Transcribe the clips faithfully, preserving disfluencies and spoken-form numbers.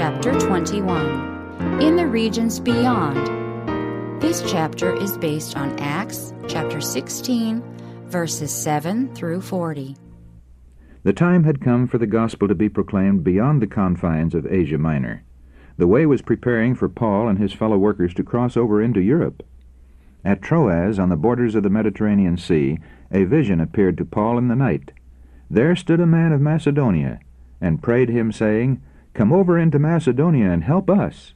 Chapter twenty-one. In the Regions Beyond. This chapter is based on Acts chapter sixteen, verses seven through forty. The time had come for the gospel to be proclaimed beyond the confines of Asia Minor. The way was preparing for Paul and his fellow workers to cross over into Europe. At Troas, on the borders of the Mediterranean Sea, a vision appeared to Paul in the night. There stood a man of Macedonia, and prayed him, saying, "Come over into Macedonia and help us."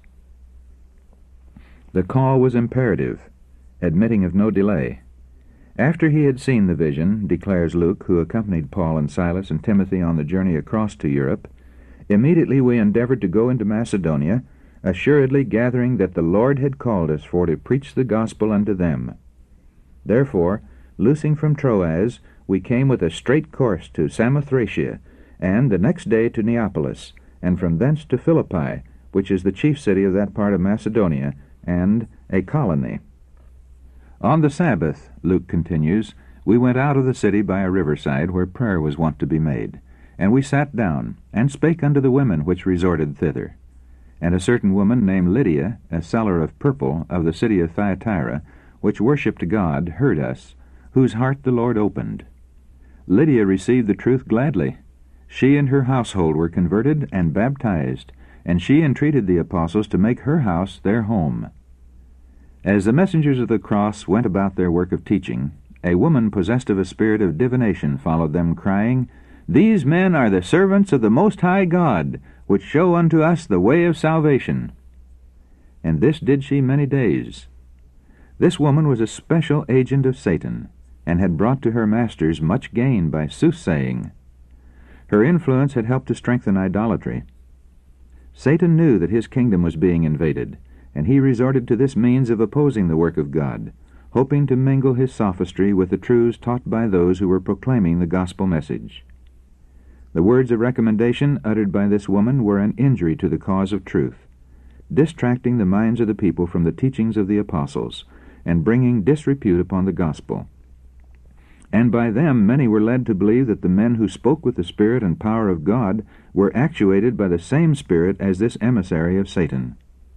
The call was imperative, admitting of no delay. After he had seen the vision, declares Luke, who accompanied Paul and Silas and Timothy on the journey across to Europe, immediately we endeavored to go into Macedonia, assuredly gathering that the Lord had called us for to preach the gospel unto them. Therefore, loosing from Troas, we came with a straight course to Samothracia, and the next day to Neapolis, and from thence to Philippi, which is the chief city of that part of Macedonia, and a colony. On the Sabbath, Luke continues, we went out of the city by a riverside where prayer was wont to be made, and we sat down, and spake unto the women which resorted thither. And a certain woman named Lydia, a seller of purple of the city of Thyatira, which worshipped God, heard us, whose heart the Lord opened. Lydia received the truth gladly. She and her household were converted and baptized, and she entreated the apostles to make her house their home. As the messengers of the cross went about their work of teaching, a woman possessed of a spirit of divination followed them, crying, "These men are the servants of the Most High God, which show unto us the way of salvation." And this did she many days. This woman was a special agent of Satan, and had brought to her masters much gain by soothsaying. Her influence had helped to strengthen idolatry. Satan knew that his kingdom was being invaded, and he resorted to this means of opposing the work of God, hoping to mingle his sophistry with the truths taught by those who were proclaiming the gospel message. The words of recommendation uttered by this woman were an injury to the cause of truth, distracting the minds of the people from the teachings of the apostles, and bringing disrepute upon the gospel. And by them many were led to believe that the men who spoke with the Spirit and power of God were actuated by the same Spirit as this emissary of Satan.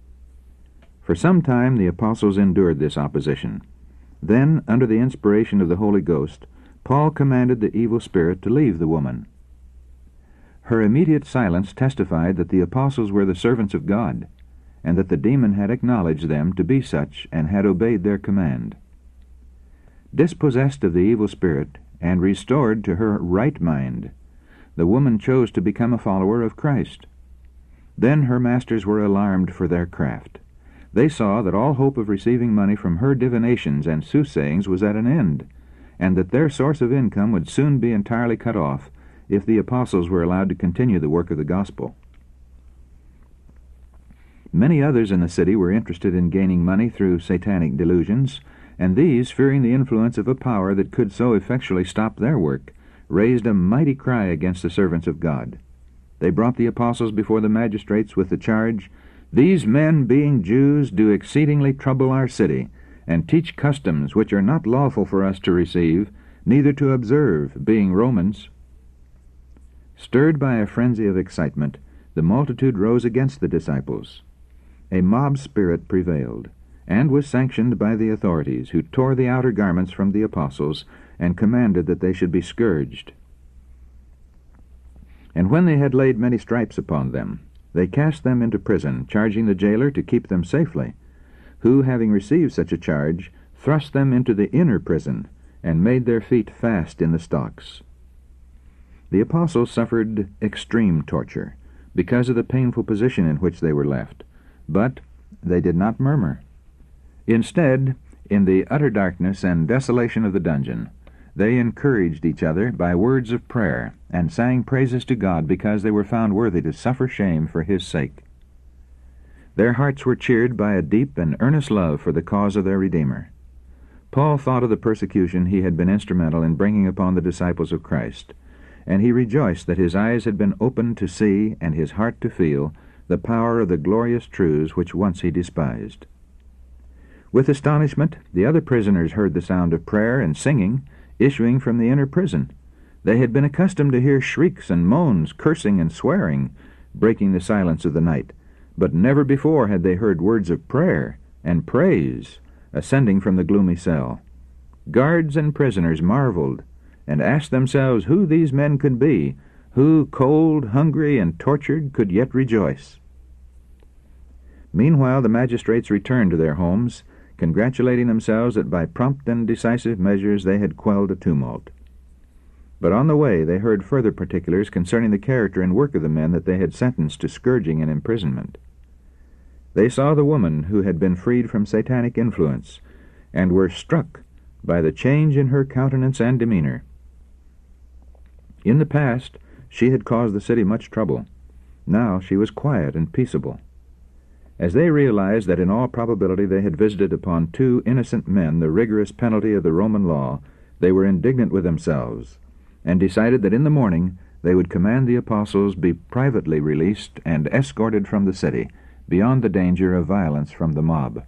For some time the apostles endured this opposition. Then, under the inspiration of the Holy Ghost, Paul commanded the evil spirit to leave the woman. Her immediate silence testified that the apostles were the servants of God, and that the demon had acknowledged them to be such and had obeyed their command. Dispossessed of the evil spirit, and restored to her right mind, the woman chose to become a follower of Christ. Then her masters were alarmed for their craft. They saw that all hope of receiving money from her divinations and soothsayings was at an end, and that their source of income would soon be entirely cut off if the apostles were allowed to continue the work of the gospel. Many others in the city were interested in gaining money through satanic delusions, and these, fearing the influence of a power that could so effectually stop their work, raised a mighty cry against the servants of God. They brought the apostles before the magistrates with the charge, "These men, being Jews, do exceedingly trouble our city, and teach customs which are not lawful for us to receive, neither to observe, being Romans." Stirred by a frenzy of excitement, the multitude rose against the disciples. A mob spirit prevailed, and was sanctioned by the authorities, who tore the outer garments from the apostles, and commanded that they should be scourged. And when they had laid many stripes upon them, they cast them into prison, charging the jailer to keep them safely, who, having received such a charge, thrust them into the inner prison, and made their feet fast in the stocks. The apostles suffered extreme torture, because of the painful position in which they were left, but they did not murmur. Instead, in the utter darkness and desolation of the dungeon, they encouraged each other by words of prayer, and sang praises to God because they were found worthy to suffer shame for His sake. Their hearts were cheered by a deep and earnest love for the cause of their Redeemer. Paul thought of the persecution he had been instrumental in bringing upon the disciples of Christ, and he rejoiced that his eyes had been opened to see and his heart to feel the power of the glorious truths which once he despised. With astonishment, the other prisoners heard the sound of prayer and singing issuing from the inner prison. They had been accustomed to hear shrieks and moans, cursing and swearing, breaking the silence of the night, but never before had they heard words of prayer and praise ascending from the gloomy cell. Guards and prisoners marveled, and asked themselves who these men could be, who, cold, hungry, and tortured, could yet rejoice. Meanwhile the magistrates returned to their homes, congratulating themselves that by prompt and decisive measures they had quelled a tumult. But on the way they heard further particulars concerning the character and work of the men that they had sentenced to scourging and imprisonment. They saw the woman who had been freed from satanic influence, and were struck by the change in her countenance and demeanor. In the past she had caused the city much trouble. Now she was quiet and peaceable. As they realized that in all probability they had visited upon two innocent men the rigorous penalty of the Roman law, they were indignant with themselves, and decided that in the morning they would command the apostles be privately released and escorted from the city, beyond the danger of violence from the mob.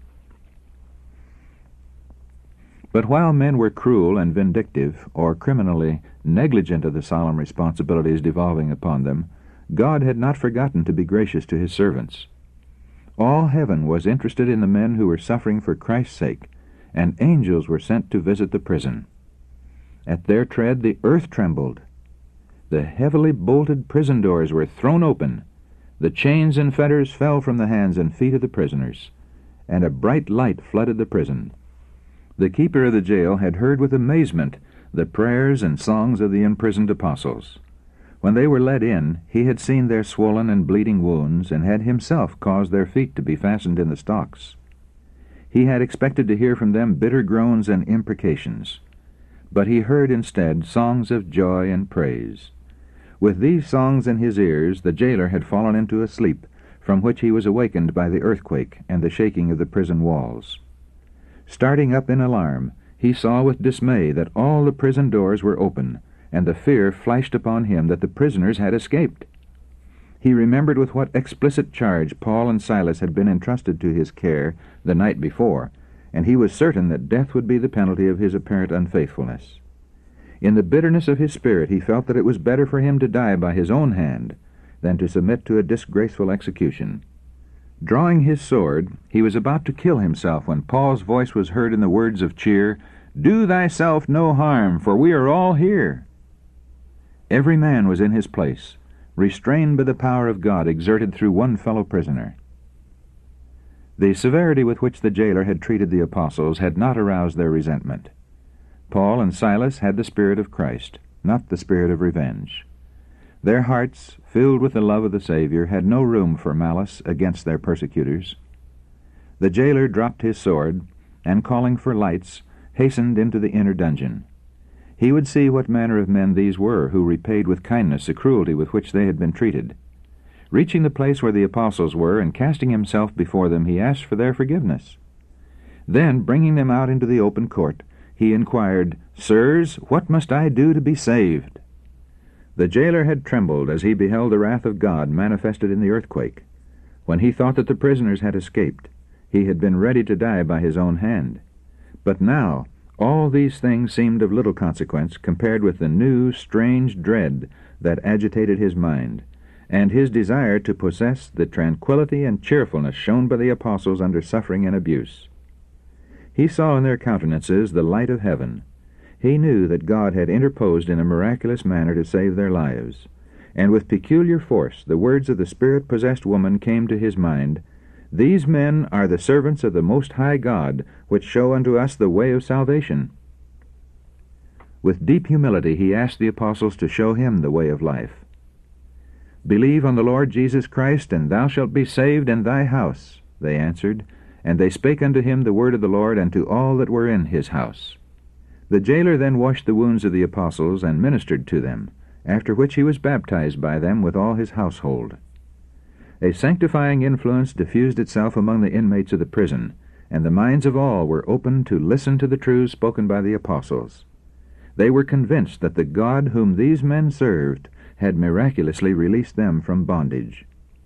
But while men were cruel and vindictive, or criminally negligent of the solemn responsibilities devolving upon them, God had not forgotten to be gracious to his servants. All heaven was interested in the men who were suffering for Christ's sake, and angels were sent to visit the prison. At their tread the earth trembled. The heavily bolted prison doors were thrown open. The chains and fetters fell from the hands and feet of the prisoners, and a bright light flooded the prison. The keeper of the jail had heard with amazement the prayers and songs of the imprisoned apostles. When they were led in, he had seen their swollen and bleeding wounds, and had himself caused their feet to be fastened in the stocks. He had expected to hear from them bitter groans and imprecations, but he heard instead songs of joy and praise. With these songs in his ears, the jailer had fallen into a sleep, from which he was awakened by the earthquake and the shaking of the prison walls. Starting up in alarm, he saw with dismay that all the prison doors were open, and the fear flashed upon him that the prisoners had escaped. He remembered with what explicit charge Paul and Silas had been entrusted to his care the night before, and he was certain that death would be the penalty of his apparent unfaithfulness. In the bitterness of his spirit he felt that it was better for him to die by his own hand than to submit to a disgraceful execution. Drawing his sword, he was about to kill himself when Paul's voice was heard in the words of cheer, "Do thyself no harm, for we are all here." Every man was in his place, restrained by the power of God exerted through one fellow prisoner. The severity with which the jailer had treated the apostles had not aroused their resentment. Paul and Silas had the spirit of Christ, not the spirit of revenge. Their hearts, filled with the love of the Savior, had no room for malice against their persecutors. The jailer dropped his sword, and calling for lights, hastened into the inner dungeon. He would see what manner of men these were who repaid with kindness the cruelty with which they had been treated. Reaching the place where the apostles were, and casting himself before them, he asked for their forgiveness. Then, bringing them out into the open court, he inquired, "Sirs, what must I do to be saved?" The jailer had trembled as he beheld the wrath of God manifested in the earthquake. When he thought that the prisoners had escaped, he had been ready to die by his own hand. But now all these things seemed of little consequence compared with the new, strange dread that agitated his mind, and his desire to possess the tranquillity and cheerfulness shown by the apostles under suffering and abuse. He saw in their countenances the light of heaven. He knew that God had interposed in a miraculous manner to save their lives, and with peculiar force the words of the Spirit-possessed woman came to his mind, "These men are the servants of the Most High God, which show unto us the way of salvation." With deep humility he asked the apostles to show him the way of life. "Believe on the Lord Jesus Christ, and thou shalt be saved and thy house," they answered, and they spake unto him the word of the Lord and to all that were in his house. The jailer then washed the wounds of the apostles and ministered to them, after which he was baptized by them with all his household. A sanctifying influence diffused itself among the inmates of the prison, and the minds of all were opened to listen to the truths spoken by the apostles. They were convinced that the God whom these men served had miraculously released them from bondage.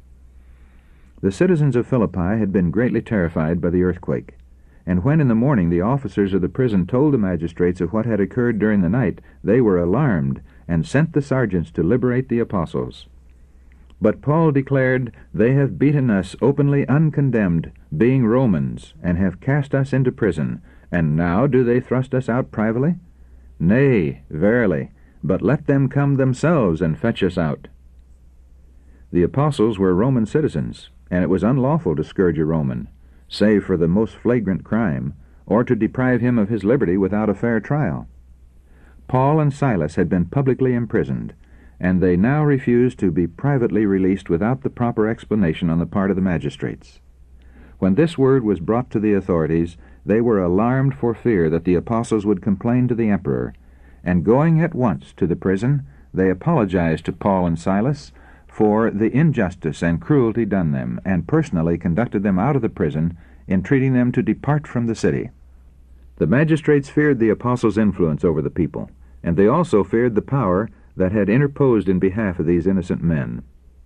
The citizens of Philippi had been greatly terrified by the earthquake, and when in the morning the officers of the prison told the magistrates of what had occurred during the night, they were alarmed, and sent the sergeants to liberate the apostles. But Paul declared, "They have beaten us openly uncondemned, being Romans, and have cast us into prison, and now do they thrust us out privately? Nay, verily, but let them come themselves and fetch us out." The apostles were Roman citizens, and it was unlawful to scourge a Roman, save for the most flagrant crime, or to deprive him of his liberty without a fair trial. Paul and Silas had been publicly imprisoned, and they now refused to be privately released without the proper explanation on the part of the magistrates. When this word was brought to the authorities, they were alarmed for fear that the apostles would complain to the emperor, and going at once to the prison, they apologized to Paul and Silas for the injustice and cruelty done them, and personally conducted them out of the prison, entreating them to depart from the city. The magistrates feared the apostles' influence over the people, and they also feared the power that had interposed in behalf of these innocent men.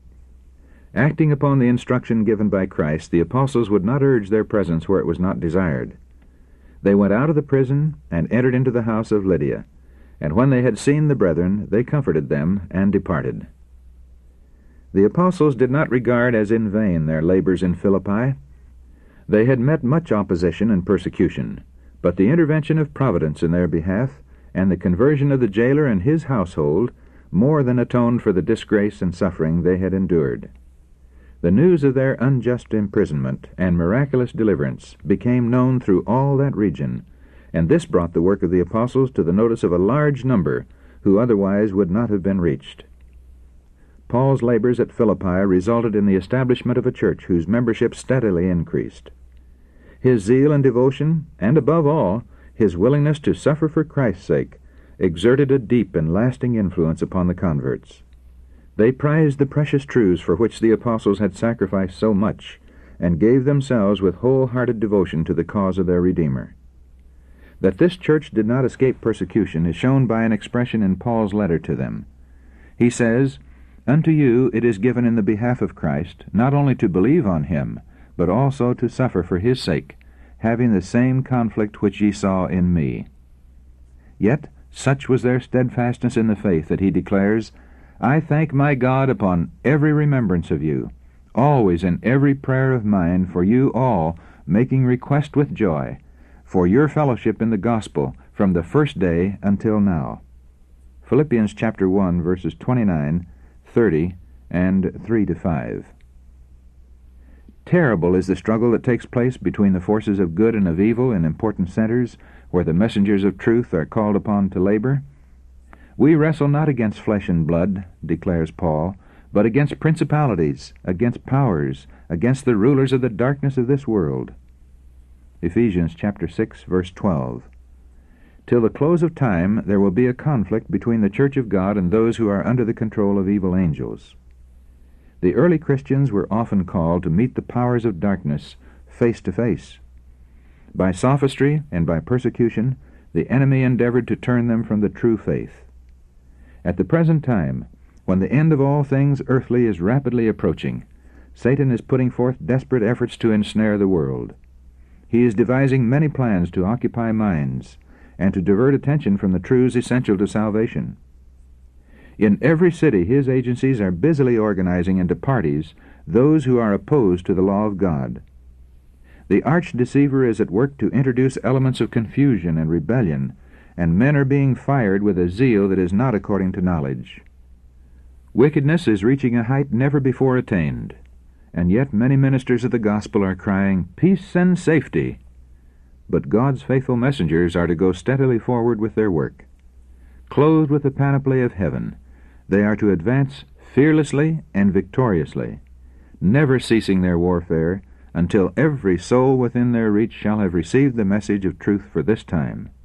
Acting upon the instruction given by Christ, the apostles would not urge their presence where it was not desired. They went out of the prison and entered into the house of Lydia, and when they had seen the brethren, they comforted them and departed. The apostles did not regard as in vain their labors in Philippi. They had met much opposition and persecution, but the intervention of Providence in their behalf, and the conversion of the jailer and his household, more than atoned for the disgrace and suffering they had endured. The news of their unjust imprisonment and miraculous deliverance became known through all that region, and this brought the work of the apostles to the notice of a large number who otherwise would not have been reached. Paul's labors at Philippi resulted in the establishment of a church whose membership steadily increased. His zeal and devotion, and above all, his willingness to suffer for Christ's sake, exerted a deep and lasting influence upon the converts. They prized the precious truths for which the apostles had sacrificed so much, and gave themselves with wholehearted devotion to the cause of their Redeemer. That this church did not escape persecution is shown by an expression in Paul's letter to them. He says, "Unto you it is given in the behalf of Christ, not only to believe on him, but also to suffer for his sake, having the same conflict which ye saw in me." Yet such was their steadfastness in the faith that he declares, "I thank my God upon every remembrance of you, always in every prayer of mine for you all, making request with joy, for your fellowship in the gospel from the first day until now." Philippians chapter one, verses twenty-nine, thirty, and three to five. Terrible is the struggle that takes place between the forces of good and of evil in important centers where the messengers of truth are called upon to labor. "We wrestle not against flesh and blood," declares Paul, "but against principalities, against powers, against the rulers of the darkness of this world." Ephesians chapter six, verse twelve. Till the close of time there will be a conflict between the church of God and those who are under the control of evil angels. The early Christians were often called to meet the powers of darkness face to face. By sophistry and by persecution, the enemy endeavored to turn them from the true faith. At the present time, when the end of all things earthly is rapidly approaching, Satan is putting forth desperate efforts to ensnare the world. He is devising many plans to occupy minds and to divert attention from the truths essential to salvation. In every city his agencies are busily organizing into parties those who are opposed to the law of God. The arch-deceiver is at work to introduce elements of confusion and rebellion, and men are being fired with a zeal that is not according to knowledge. Wickedness is reaching a height never before attained, and yet many ministers of the gospel are crying, "Peace and safety." But God's faithful messengers are to go steadily forward with their work. Clothed with the panoply of heaven, they are to advance fearlessly and victoriously, never ceasing their warfare until every soul within their reach shall have received the message of truth for this time.